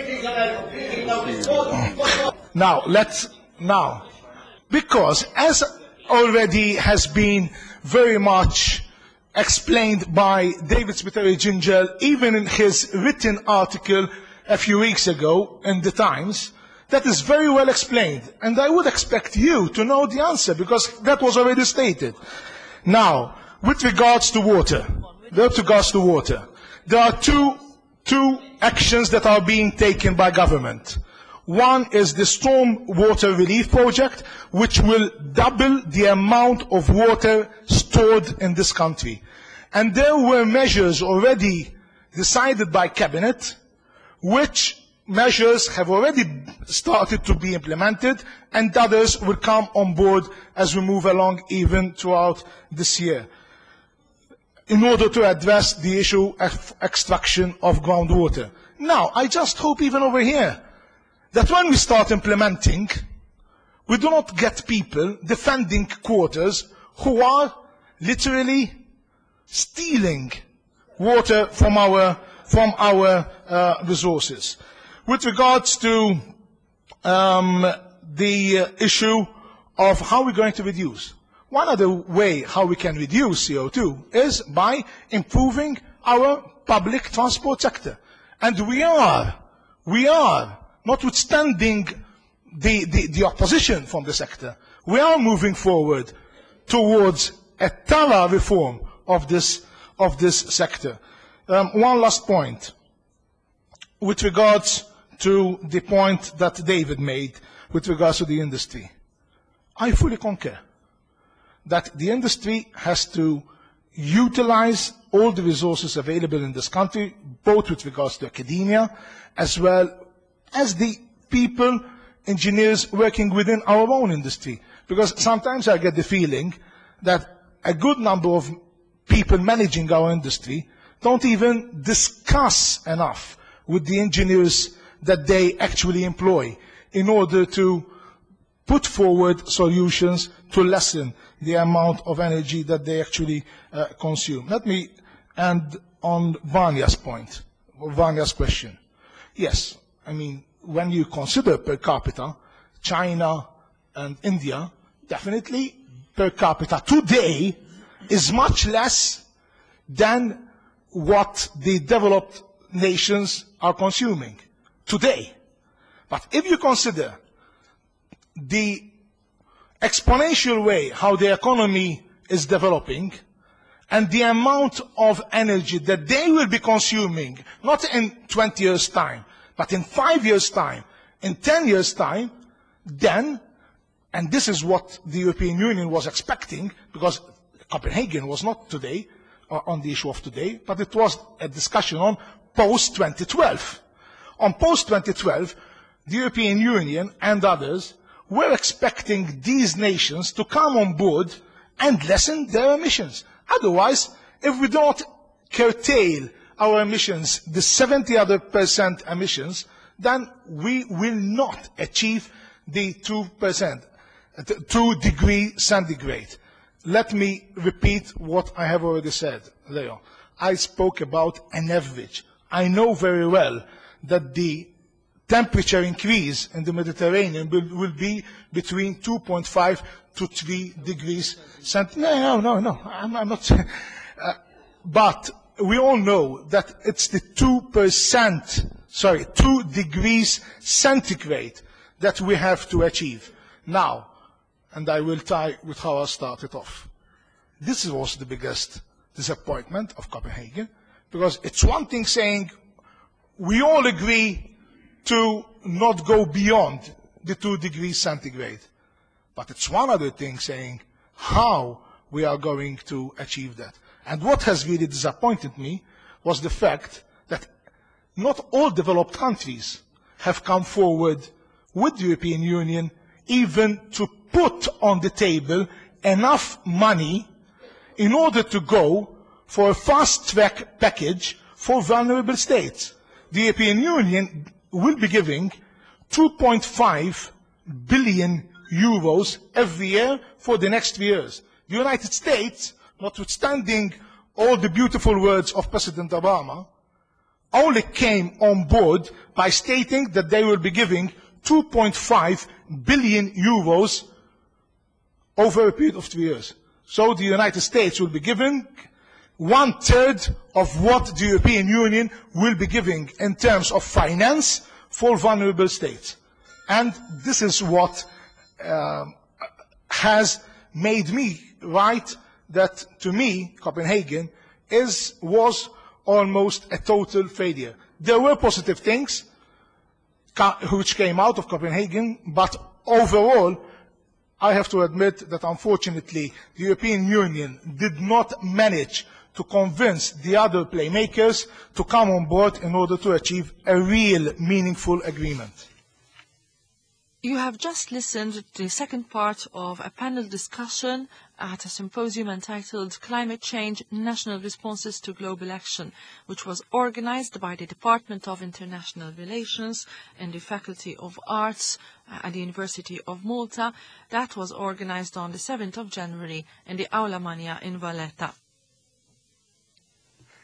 S2: Now, because as already has been very much explained by David Spiteri-Gingell, even in his written article a few weeks ago in the Times, that is very well explained. And I would expect you to know the answer, because that was already stated. Now, with regards to water, there are two actions that are being taken by government. One is the Storm Water Relief Project, which will double the amount of water stored in this country. And there were measures already decided by Cabinet, which measures have already started to be implemented, and others will come on board as we move along even throughout this year, in order to address the issue of extraction of groundwater. Now, I just hope even over here that when we start implementing, we do not get people defending quarters who are literally stealing water from our resources. With regards to the issue of how we're going to reduce, one other way how we can reduce CO2 is by improving our public transport sector. And we are, notwithstanding the opposition from the sector, we are moving forward towards a thorough reform of this sector. One last point. With regards to the point that David made with regards to the industry. I fully concur that the industry has to utilize all the resources available in this country, both with regards to academia, as well as the people, engineers working within our own industry. Because sometimes I get the feeling that a good number of people managing our industry don't even discuss enough with the engineers that they actually employ in order to put forward solutions to lessen the amount of energy that they actually consume. Let me end on Vanya's point, or Vanya's question. Yes, I mean, when you consider per capita, China and India, definitely per capita today is much less than what the developed nations are consuming today. But if you consider the exponential way how the economy is developing and the amount of energy that they will be consuming, not in 20 years' time, but in 5 years' time, in 10 years' time, then, and this is what the European Union was expecting, because Copenhagen was not today, on the issue of today, but it was a discussion on post-2012. On post-2012, the European Union and others were expecting these nations to come on board and lessen their emissions. Otherwise, if we don't curtail our emissions, the 70% emissions, then we will not achieve the 2%, 2 degree centigrade. Let me repeat what I have already said, Leo. I spoke about an average. I know very well that the temperature increase in the Mediterranean will be between 2.5 to 3 degrees centigrade. No, I'm not saying. But we all know that it's the 2 degrees centigrade that we have to achieve. Now, and I will tie with how I started off. This is also the biggest disappointment of Copenhagen, because it's one thing saying we all agree to not go beyond the 2 degrees centigrade, but it's one other thing saying how we are going to achieve that. And what has really disappointed me was the fact that not all developed countries have come forward with the European Union even to put on the table enough money in order to go for a fast-track package for vulnerable states. The European Union will be giving 2.5 billion euros every year for the next 3 years. The United States, notwithstanding all the beautiful words of President Obama, only came on board by stating that they will be giving 2.5 billion euros over a period of 3 years. So the United States will be giving 1/3 of what the European Union will be giving in terms of finance for vulnerable states. And this is what has made me write that, to me, Copenhagen was almost a total failure. There were positive things which came out of Copenhagen, but overall, I have to admit that unfortunately the European Union did not manage to convince the other playmakers to come on board in order to achieve a real meaningful agreement.
S1: You have just listened to the second part of a panel discussion at a symposium entitled Climate Change, National Responses to Global Action, which was organized by the Department of International Relations and the Faculty of Arts at the University of Malta. That was organized on the 7th of January in the Aula Magna in Valletta.